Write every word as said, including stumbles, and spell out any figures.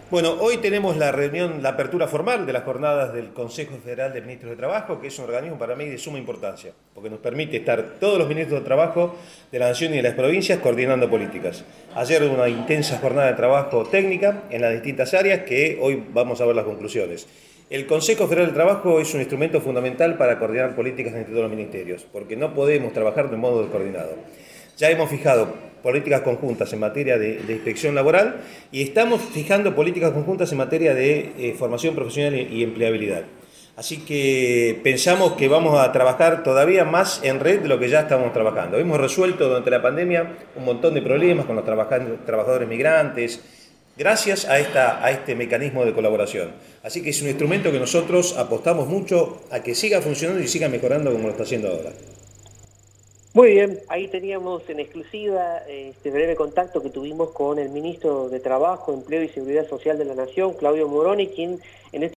Bueno, hoy tenemos la reunión, la apertura formal de las jornadas del Consejo Federal de Ministros de Trabajo, que es un organismo para mí de suma importancia, porque nos permite estar todos los ministros de Trabajo de la Nación y de las provincias coordinando políticas. Ayer hubo una intensa jornada de trabajo técnica en las distintas áreas que hoy vamos a ver las conclusiones. El Consejo Federal del Trabajo es un instrumento fundamental para coordinar políticas entre todos los ministerios, porque no podemos trabajar de modo descoordinado. Ya hemos fijado políticas conjuntas en materia de, de inspección laboral y estamos fijando políticas conjuntas en materia de eh, formación profesional y, y empleabilidad. Así que pensamos que vamos a trabajar todavía más en red de lo que ya estamos trabajando. Hemos resuelto durante la pandemia un montón de problemas con los trabajadores migrantes, gracias a, esta, a este mecanismo de colaboración. Así que es un instrumento que nosotros apostamos mucho a que siga funcionando y siga mejorando como lo está haciendo ahora. Muy bien, ahí teníamos en exclusiva este breve contacto que tuvimos con el ministro de Trabajo, Empleo y Seguridad Social de la Nación, Claudio Moroni, quien en este